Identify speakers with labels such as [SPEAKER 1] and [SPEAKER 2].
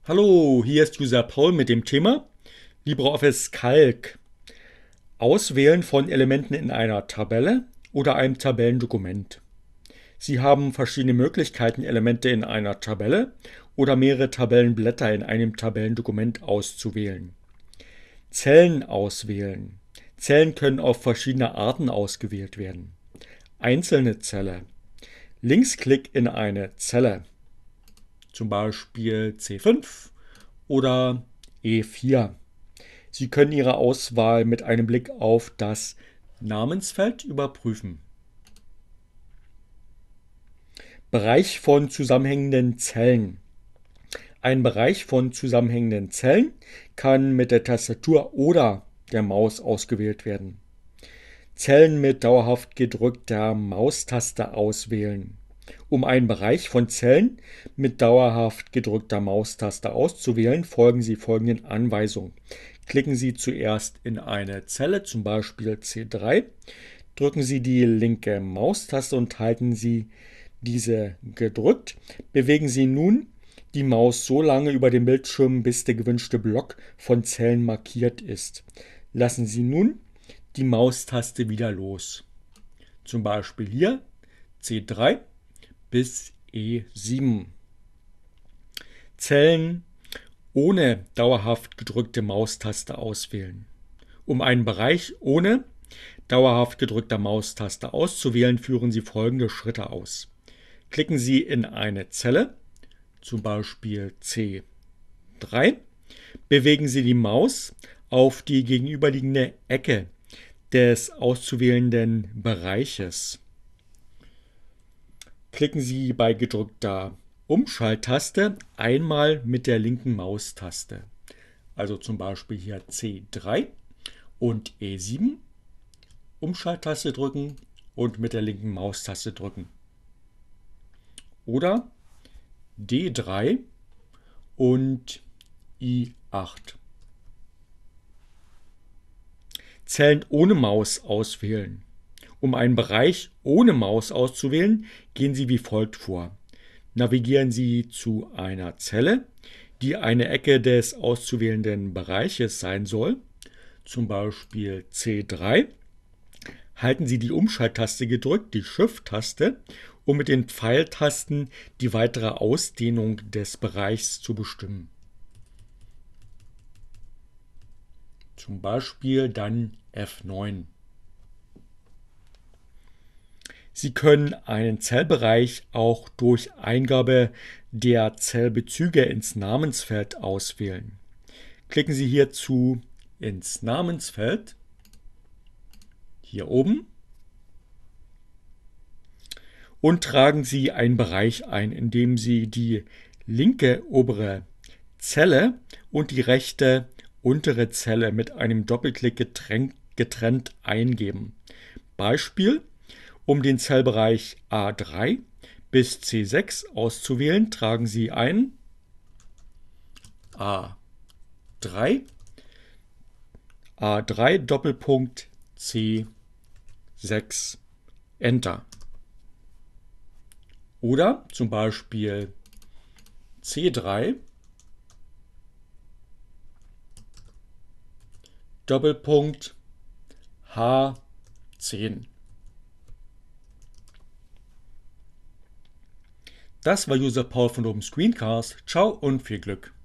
[SPEAKER 1] Hallo, hier ist User Paul mit dem Thema LibreOffice Calc. Auswählen von Elementen in einer Tabelle oder einem Tabellendokument. Sie haben verschiedene Möglichkeiten, Elemente in einer Tabelle oder mehrere Tabellenblätter in einem Tabellendokument auszuwählen. Zellen auswählen. Zellen können auf verschiedene Arten ausgewählt werden. Einzelne Zelle. Linksklick in eine Zelle, zum Beispiel C5 oder E4. Sie können Ihre Auswahl mit einem Blick auf das Namensfeld überprüfen. Bereich von zusammenhängenden Zellen. Ein Bereich von zusammenhängenden Zellen kann mit der Tastatur oder der Maus ausgewählt werden. Zellen mit dauerhaft gedrückter Maustaste auswählen. Um einen Bereich von Zellen mit dauerhaft gedrückter Maustaste auszuwählen, folgen Sie folgenden Anweisungen. Klicken Sie zuerst in eine Zelle, zum Beispiel C3, drücken Sie die linke Maustaste und halten Sie diese gedrückt. Bewegen Sie nun die Maus so lange über den Bildschirm, bis der gewünschte Block von Zellen markiert ist. Lassen Sie nun die Maustaste wieder los. Zum Beispiel hier C3 bis E7. Zellen ohne dauerhaft gedrückte Maustaste auswählen. Um einen Bereich ohne dauerhaft gedrückter Maustaste auszuwählen, führen Sie folgende Schritte aus. Klicken Sie in eine Zelle, zum Beispiel C3, bewegen Sie die Maus auf die gegenüberliegende Ecke des auszuwählenden Bereiches. Klicken Sie bei gedrückter Umschalttaste einmal mit der linken Maustaste. Also zum Beispiel hier C3 und E7. Umschalttaste drücken und mit der linken Maustaste drücken. Oder D3 und I8. Zellen ohne Maus auswählen. Um einen Bereich ohne Maus auszuwählen, gehen Sie wie folgt vor. Navigieren Sie zu einer Zelle, die eine Ecke des auszuwählenden Bereiches sein soll, zum Beispiel C3. Halten Sie die Umschalttaste gedrückt, die Shift-Taste, um mit den Pfeiltasten die weitere Ausdehnung des Bereichs zu bestimmen. Zum Beispiel dann F9. Sie können einen Zellbereich auch durch Eingabe der Zellbezüge ins Namensfeld auswählen. Klicken Sie hierzu ins Namensfeld, hier oben, und tragen Sie einen Bereich ein, indem Sie die linke obere Zelle und die rechte untere Zelle mit einem Doppelklick getrennt eingeben. Beispiel: Um den Zellbereich A3 bis C6 auszuwählen, tragen Sie ein A3, A3 Doppelpunkt C6, Enter. Oder zum Beispiel C3 Doppelpunkt H10. Das war User Paul von Open Screencast. Ciao und viel Glück.